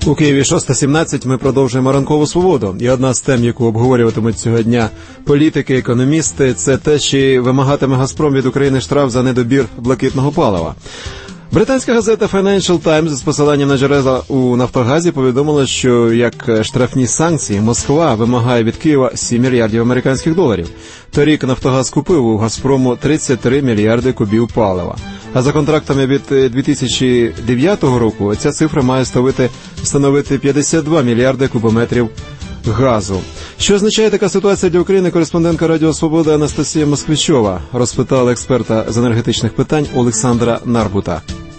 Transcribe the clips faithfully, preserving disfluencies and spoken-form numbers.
У Києві шоста сімнадцять ми продовжуємо ранкову свободу. І одна з тем, яку обговорюватимуть цього дня політики, економісти, це те, чи вимагатиме «Газпром» від України штраф за недобір блакитного палива. Британська газета Financial Times з посиланням на джерела у «Нафтогазі» повідомила, що як штрафні санкції Москва вимагає від Києва сім мільярдів американських доларів. Торік «Нафтогаз» купив у «Газпрому» тридцять три мільярди кубів палива. А за контрактами від дві тисячі дев'ятого року ця цифра має становити, становити п'ятдесят два мільярди кубометрів газу. Що означає така ситуація для України, кореспондентка Радіо Свобода Анастасія Москвичова розпитала експерта з енергетичних питань Олександра Нарбута.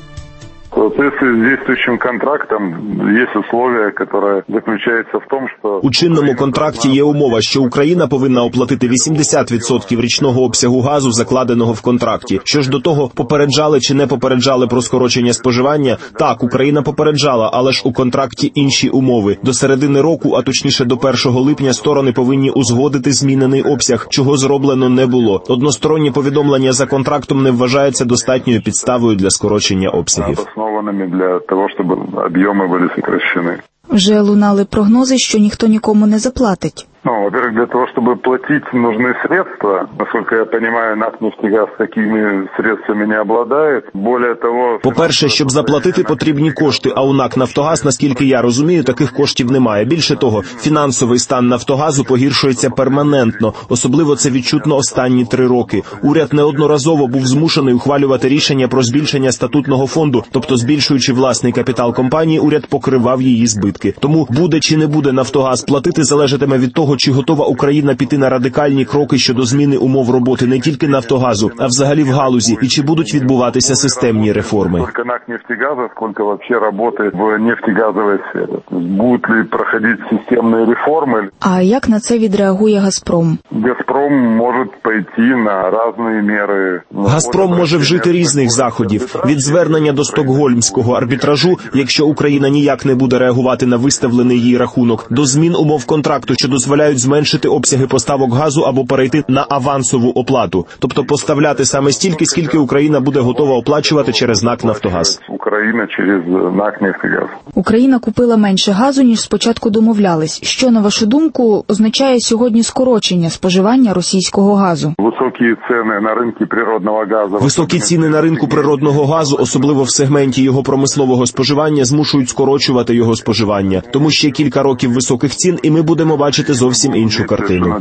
В соответствии с действующим контрактом есть условия, которые заключаются в том, что... У чинному контракті є умова, що Україна повинна оплатити вісімдесят відсотків річного обсягу газу, закладеного в контракті. Що ж до того, попереджали чи не попереджали про скорочення споживання? Так, Україна попереджала, але ж у контракті інші умови. До середини року, а точніше до першого липня, сторони повинні узгодити змінений обсяг, чого зроблено не було. Одностороннє повідомлення за контрактом не вважається достатньою підставою для скорочення обсягів. Для того, чтобы объемы были сокращены. Вже лунали прогнози, що ніхто нікому не заплатить. Ну, во-первых, для того, чтобы платить, нужны средства. Насколько я понимаю, НАК «Нефтегаз» такими средствами не обладает. Более того... По-перше, щоб заплатити, потрібні кошти, а у НАК «Нафтогаз», наскільки я розумію, таких коштів немає. Більше того, фінансовий стан «Нафтогазу» погіршується перманентно. Особливо це відчутно останні три роки. Уряд неодноразово був змушений ухвалювати рішення про збільшення статутного фонду, тобто збільшуючи власний капітал компанії, уряд покривав її збитки. Тому буде чи не буде «Нафтогаз» платити залежатиме від того, чи готова Україна піти на радикальні кроки щодо зміни умов роботи не тільки «Нафтогазу», а взагалі в галузі, і чи будуть відбуватися системні реформи. Скільки НАК «Нефтегаза», скільки взагалі працює в нефтегазовій сфері. Будуть ли проходити системні реформи? А як на це відреагує «Газпром»? «Газпром» може пойти на різні міри. «Газпром» може вжити різних заходів. Від звернення до стокгольмського арбітражу, якщо Україна ніяк не буде реагувати на виставлений їй рахунок, до змін умов контракту, що дозволяють зменшити обсяги поставок газу або перейти на авансову оплату, тобто поставляти саме стільки, скільки Україна буде готова оплачувати через НАК «Нафтогаз». Україна через НАК «Нефтегаз». Україна купила менше газу, ніж спочатку домовлялись. Що, на вашу думку, означає сьогодні скорочення споживання російського газу? Високі ціни на ринку природного газу. Високі ціни на ринку природного газу, особливо в сегменті його промислового споживання, змушують скорочувати його споживання. Тому ще кілька років високих цін, і ми будемо бачити зовсім іншу картину.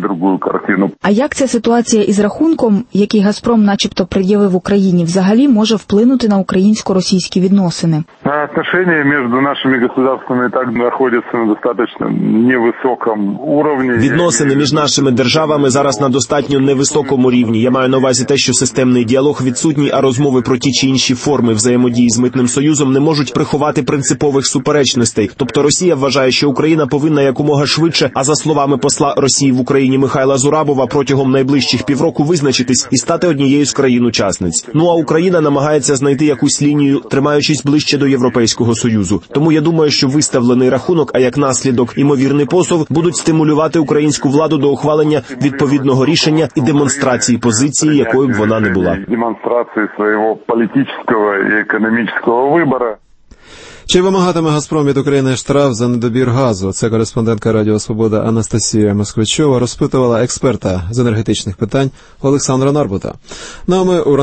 А як ця ситуація із рахунком, який «Газпром» начебто пред'явив Україні, взагалі може вплинути на українсько-російські відносини? Отношения между нашими государствами так знаходяться на достатньо невисокому рівні. Відносини між нашими державами зараз на достатньо невисокому рівні. Я маю на увазі те, що системний діалог відсутній, а розмови про ті чи інші форми взаємодії з Митним Союзом не можуть приховати принципових суперечностей. Тобто Росія вважає, що Україна повинна якомога швидше, а за словами посла Росії в Україні Михайла Зурабова, протягом найближчих півроку визначитись і стати однією з країн-учасниць. Ну а Україна намагається знайти якусь лінію, тримаючись ближче до Європейського Союзу. Тому я думаю, що виставлений рахунок, а як наслідок імовірний позов, будуть стимулювати українську владу до ухвалення відповідного рішення і демонстрації позиції, якою б вона не була. Демонстрації свого політичного і економічного вибору. Чи вимагатиме «Газпром» від України штраф за недобір газу? Це кореспондентка Радіо Свобода Анастасія Москвичова розпитувала експерта з енергетичних питань Олександра Нарбута. Ну а ми у